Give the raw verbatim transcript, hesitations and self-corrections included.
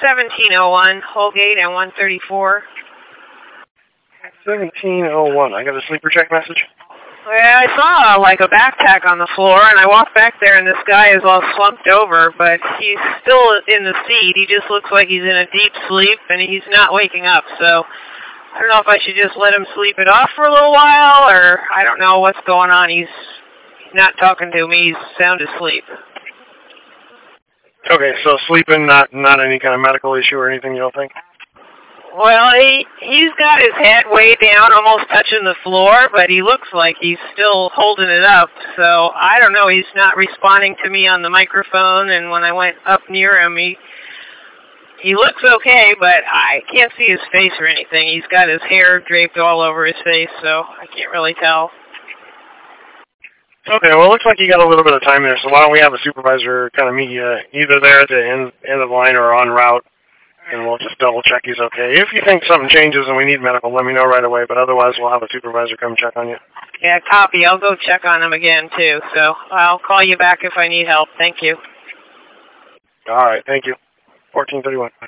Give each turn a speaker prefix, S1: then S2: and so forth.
S1: seventeen oh one, Holgate and one thirty-four.
S2: seventeen oh one. I got a sleeper check message.
S1: Yeah, I saw like a backpack on the floor, and I walked back there, and this guy is all slumped over, but he's still in the seat. He just looks like he's in a deep sleep, and he's not waking up. So I don't know if I should just let him sleep it off for a little while, or I don't know what's going on. He's not talking to me. He's sound asleep.
S2: Okay, so sleeping, not not any kind of medical issue or anything, you don't think?
S1: Well, he, he's got his head way down, almost touching the floor, but he looks like he's still holding it up. So I don't know. He's not responding to me on the microphone, and when I went up near him, he he looks okay, but I can't see his face or anything. He's got his hair draped all over his face, so I can't really tell.
S2: Okay, well, it looks like you got a little bit of time there, so why don't we have a supervisor kind of meet you either there at the end, end of the line or en route, and we'll just double-check he's okay. If you think something changes and we need medical, let me know right away, but otherwise we'll have a supervisor come check on you.
S1: Yeah, copy. I'll go check on him again, too, so I'll call you back if I need help. Thank you.
S2: All right, thank you. fourteen thirty-one.